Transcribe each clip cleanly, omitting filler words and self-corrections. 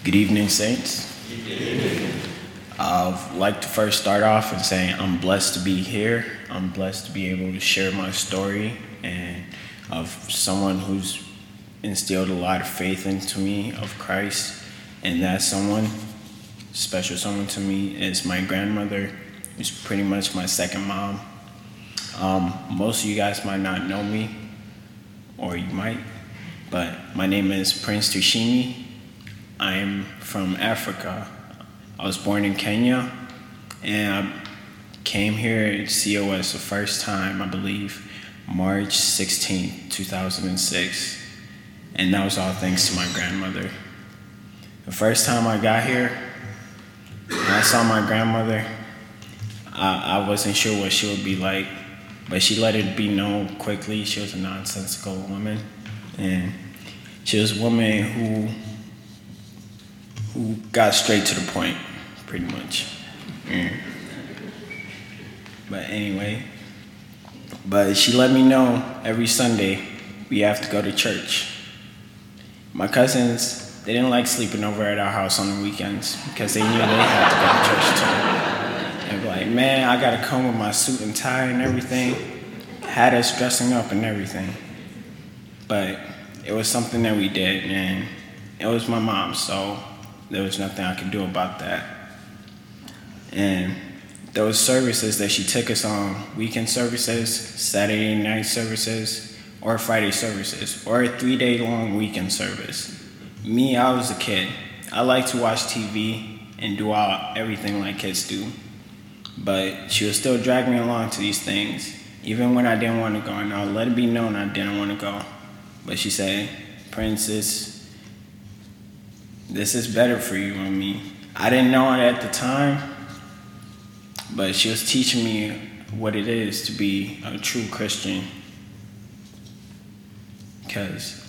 Good evening, Saints. I'd like to first start off and say I'm blessed to be here. I'm blessed to be able to share my story and of someone who's instilled a lot of faith into me of Christ. And that someone, special someone to me, is my grandmother, who's pretty much my second mom. Most of you guys might not know me, or you might, but my name is Prince Tushimi. I'm from Africa. I was born in Kenya, and I came here at COS the first time, I believe, March 16, 2006. And that was all thanks to my grandmother. The first time I got here, when I saw my grandmother, I wasn't sure what she would be like, but she let it be known quickly. She was a nonsensical woman, and she was a woman who got straight to the point, pretty much. But anyway, she let me know every Sunday we have to go to church. My cousins, they didn't like sleeping over at our house on the weekends because they knew they had to go to church too. They'd be like, man, I gotta come with my suit and tie and everything. Had us dressing up and everything. But it was something that we did, and it was my mom, so there was nothing I could do about that. And those services that she took us on, weekend services, Saturday night services, or Friday services, or a 3-day long weekend service. Me, I was a kid. I like to watch TV and do everything like kids do. But she would still drag me along to these things, even when I didn't want to go, and I would let it be known I didn't want to go. But she said, Princess, this is better for you and me. I didn't know it at the time, but she was teaching me what it is to be a true Christian. Because,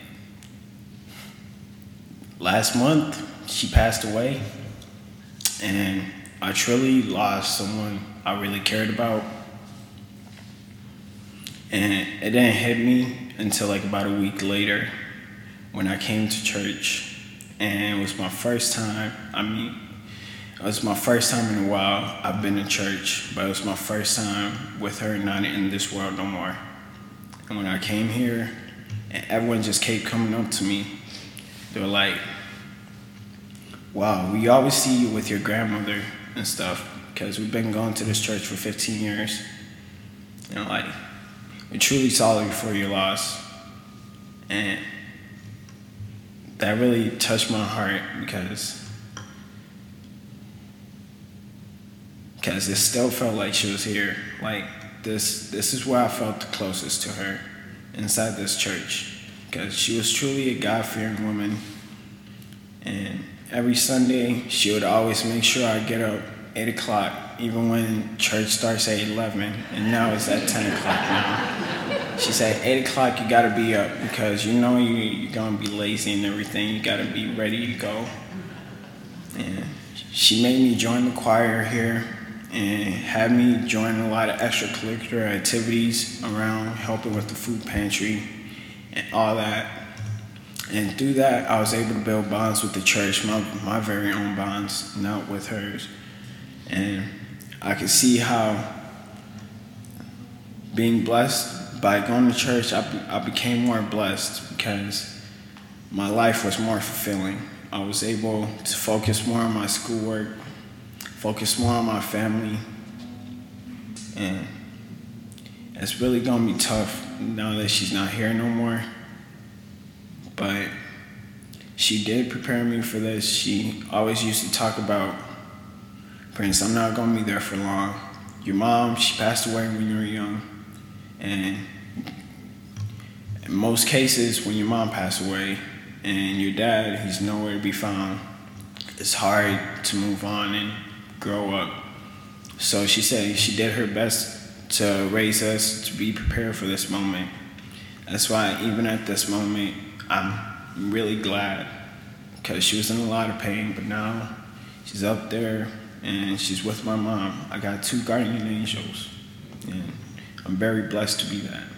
last month, she passed away, and I truly lost someone I really cared about. And it didn't hit me until about a week later when I came to church. And it was my first time, it was my first time in a while I've been to church, but it was my first time with her not in this world no more. And when I came here, and everyone just kept coming up to me, they were like, wow, we always see you with your grandmother and stuff, because we've been going to this church for 15 years. And we're truly sorry for your loss. And that really touched my heart because it still felt like she was here. This is where I felt the closest to her, inside this church, because she was truly a God-fearing woman. And every Sunday, she would always make sure I get up 8 o'clock, even when church starts at 11, and now it's at 10 o'clock now. She said, 8 o'clock, you gotta be up because you're gonna be lazy and everything. You gotta be ready to go. And she made me join the choir here and had me join a lot of extracurricular activities around helping with the food pantry and all that. And through that, I was able to build bonds with the church, my very own bonds, not with hers. And I could see how being blessed by going to church, I became more blessed because my life was more fulfilling. I was able to focus more on my schoolwork, focus more on my family, and it's really gonna be tough now that she's not here no more. But she did prepare me for this. She always used to talk about, Prince, I'm not gonna be there for long. Your mom, she passed away when you were young. And in most cases, when your mom passed away and your dad, he's nowhere to be found, it's hard to move on and grow up. So she said she did her best to raise us to be prepared for this moment. That's why even at this moment, I'm really glad, because she was in a lot of pain, but now she's up there and she's with my mom. I got 2 guardian angels, and I'm very blessed to be that.